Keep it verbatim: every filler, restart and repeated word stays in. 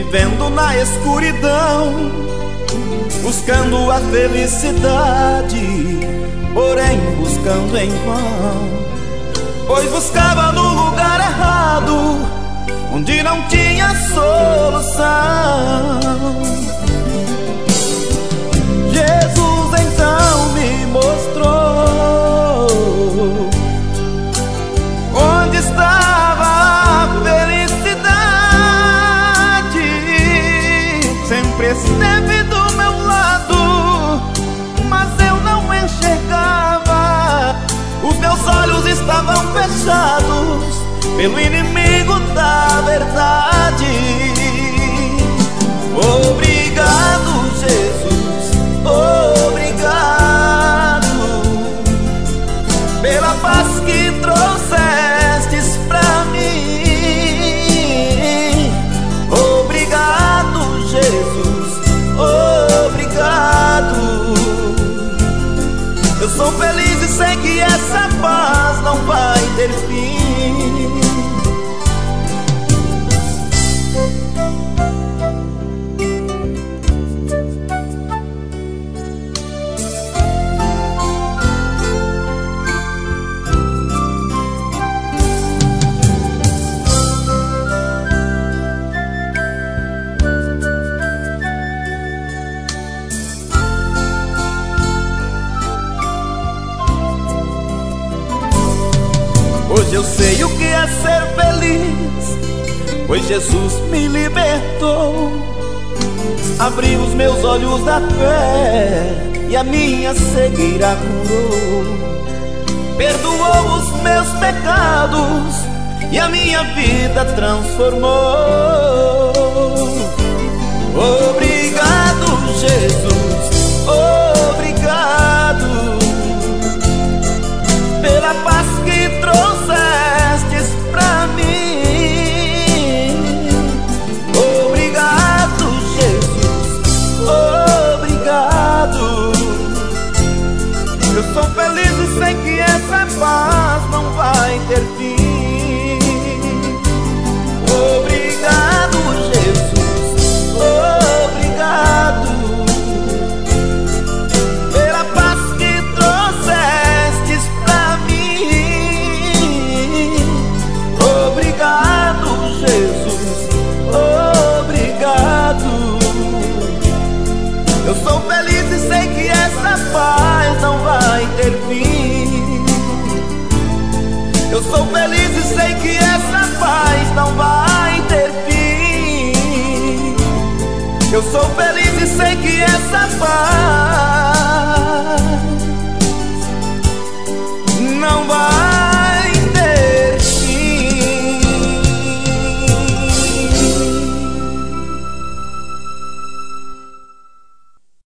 vivendo na escuridão, buscando a felicidade, porém buscando em vão, pois buscava no lugar errado, onde não tinha solução. Jesus então me mostrou onde estava a felicidade. Sempre esteve do meu lado, mas eu não enxergava. Os meus olhos estavam fechados pelo inimigo da verdade. Obrigado, Jesus, obrigado pela paz que trouxestes pra mim. Obrigado, Jesus, obrigado. Eu sou feliz e sei que essa paz não vai ter fim. Hoje eu sei o que é ser feliz, pois Jesus me libertou. Abriu os meus olhos da fé e a minha cegueira curou. Perdoou os meus pecados e a minha vida transformou. Obrigado, Jesus, obrigado pela paz que trouxestes pra mim. Obrigado, Jesus, obrigado. Eu sou feliz e sei que essa paz não vai ter fim. Obrigado, Jesus, obrigado pela paz que trouxestes pra mim. Obrigado, Jesus, obrigado. Eu sou feliz e sei que essa paz não vai ter fim. Eu sou feliz e sei que essa paz não vai ter fim. Eu sou feliz e sei que essa paz